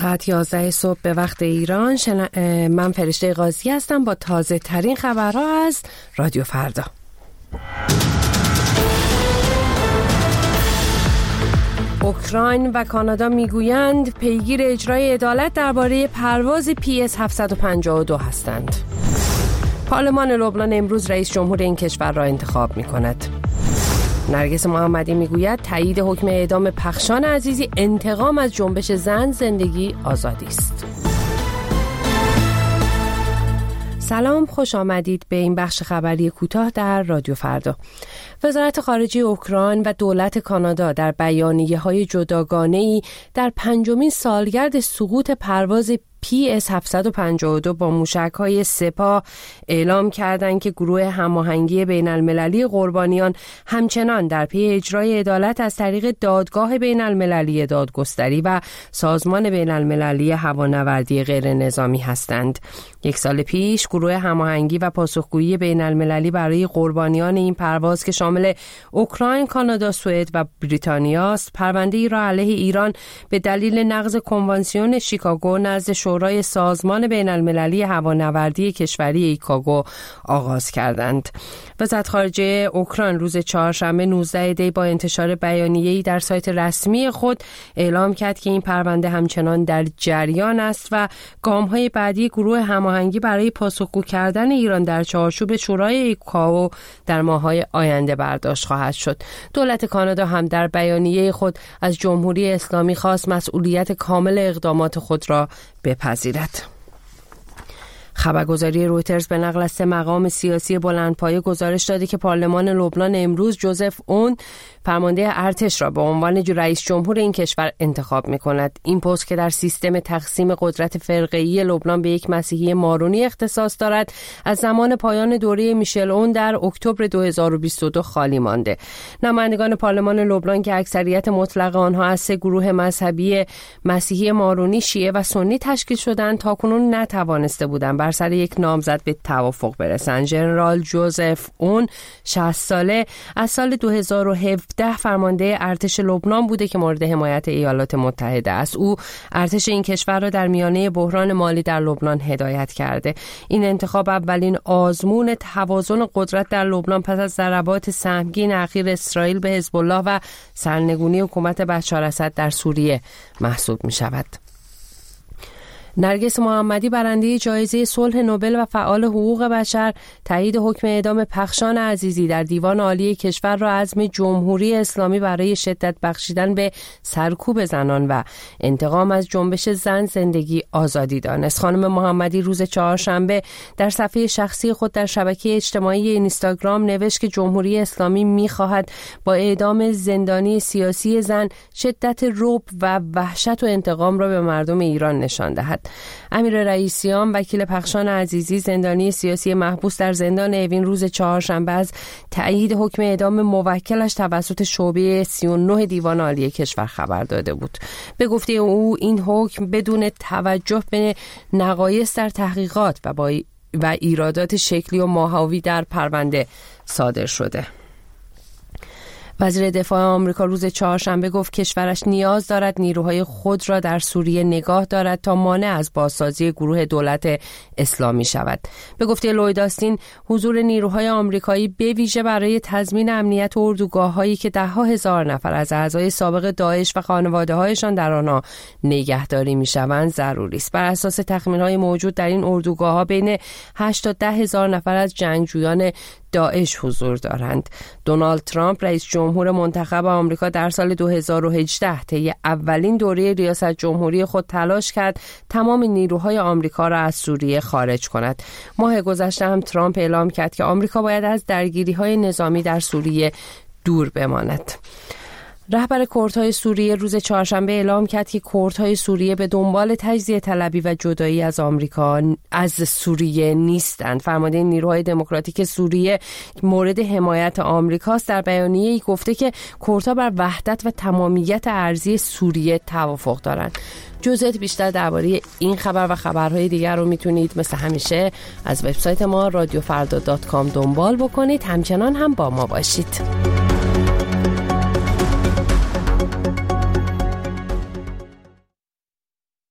ساعت 11 صبح به وقت ایران. من فرشته قاضی هستم با تازه ترین خبرها از رادیو فردا. اوکراین و کانادا میگویند پیگیر اجرای عدالت درباره پرواز PS 752 هستند. پارلمان لبنان امروز رئیس جمهور این کشور را انتخاب می‌کند. نرگس محمدی میگوید تایید حکم اعدام پخشان عزیزی انتقام از جنبش زن زندگی آزادی است. سلام، خوش آمدید به این بخش خبری کوتاه در رادیو فردا. وزارت خارجه اوکراین و دولت کانادا در بیانیه‌های جداگانه‌ای در 5مین سالگرد سقوط پرواز PS 752 با موشک‌های سپاه اعلام کردند که گروه هماهنگی بین‌المللی قربانیان همچنان در پی اجرای عدالت از طریق دادگاه بین‌المللی دادگستری و سازمان بین‌المللی هوانوردی غیر نظامی هستند. یک سال پیش گروه هماهنگی و پاسخگویی بین‌المللی برای قربانیان این پرواز که شامل اوکراین، کانادا، سوئد و بریتانیا است، پرونده‌ای را علیه ایران به دلیل نقض کنوانسیون شیکاگو نزد شورای سازمان بین‌المللی هوانوردی کشوری ایکاگو آغاز کردند. وزارت خارجه اوکراین روز چهارشنبه 19 دی با انتشار بیانیه‌ای در سایت رسمی خود اعلام کرد که این پرونده همچنان در جریان است و گام‌های بعدی گروه هماهنگی برای پاسخگو کردن ایران در چارچوب شورای ایکاگو در ماه‌های آینده برداشت خواهد شد. دولت کانادا هم در بیانیه خود از جمهوری اسلامی خواست مسئولیت کامل اقدامات خود را بپذیرد. خبرگزاری رویترز به نقل از 3 مقام سیاسی بلندپایه گزارش داده که پارلمان لبنان امروز جوزف اون فرمانده ارتش را به عنوان رئیس جمهور این کشور انتخاب می‌کند. این پست که در سیستم تقسیم قدرت فرقه‌ای لبنان به یک مسیحی مارونی اختصاص دارد، از زمان پایان دوره میشل اون در اکتبر 2022 خالی مانده. نمایندگان پارلمان لبنان که اکثریت مطلق آنها از 3 گروه مذهبی مسیحی مارونی، شیعه و سنی تشکیل شدند، تاکنون نتوانسته بودند بر سر یک نامزد به توافق برسند. ژنرال جوزف اون 60 ساله از سال 2017 فرمانده ارتش لبنان بوده که مورد حمایت ایالات متحده است. او ارتش این کشور را در میانه بحران مالی در لبنان هدایت کرده. این انتخاب اولین آزمون توازن قدرت در لبنان پس از ضربات سهمگین اخیر اسرائیل به حزب الله و سرنگونی حکومت بشار اسد در سوریه محسوب می شود. نرگس محمدی برنده جایزه صلح نوبل و فعال حقوق بشر تایید حکم اعدام پخشان عزیزی در دیوان عالی کشور را عزم جمهوری اسلامی برای شدت بخشیدن به سرکوب زنان و انتقام از جنبش زن زندگی آزادی دانست. خانم محمدی روز چهارشنبه در صفحه شخصی خود در شبکه اجتماعی اینستاگرام نوشت که جمهوری اسلامی می‌خواهد با اعدام زندانی سیاسی زن شدت رعب و وحشت و انتقام را به مردم ایران نشان دهد. امیر رئیسیان وکیل پخشان عزیزی زندانی سیاسی محبوس در زندان اوین روز چهارشنبه از تایید حکم اعدام موکلش توسط شعبه 39 دیوان عالی کشور خبر داده بود. به گفته او این حکم بدون توجه به نقایص در تحقیقات و ایرادات شکلی و ماهوی در پرونده صادر شده. وزیر دفاع آمریکا روز چهارشنبه گفت کشورش نیاز دارد نیروهای خود را در سوریه نگاه دارد تا مانع از بازسازی گروه دولت اسلامی شود. به گفته لوید آستین حضور نیروهای آمریکایی به ویژه برای تضمین امنیت اردوگاه‌هایی که 10,000 نفر از اعضای سابق داعش و خانواده‌هایشان در آنها نگهداری می‌شوند ضروری است. بر اساس تخمین‌های موجود در این اردوگاه‌ها بین 8 تا 10,000 نفر از جنگجویان داعش حضور دارند. دونالد ترامپ رئیس جمهور منتخب آمریکا در سال 2018 طی اولین دوره ریاست جمهوری خود تلاش کرد تمام نیروهای آمریکا را از سوریه خارج کند. ماه گذشته هم ترامپ اعلام کرد که آمریکا باید از درگیری‌های نظامی در سوریه دور بماند. رهبر کردهای سوریه روز چهارشنبه اعلام کرد که کردهای سوریه به دنبال تجزیه طلبی و جدایی از آمریکا از سوریه نیستند. فرمانده نیروهای دموکراتیک سوریه مورد حمایت آمریکاست در بیانیه‌ای گفته که کردها بر وحدت و تمامیت ارضی سوریه توافق دارند. جزئیات بیشتر درباره این خبر و خبرهای دیگر رو میتونید مثل همیشه از وبسایت ما radiofrda.com دنبال بکنید. همچنان هم با ما باشید.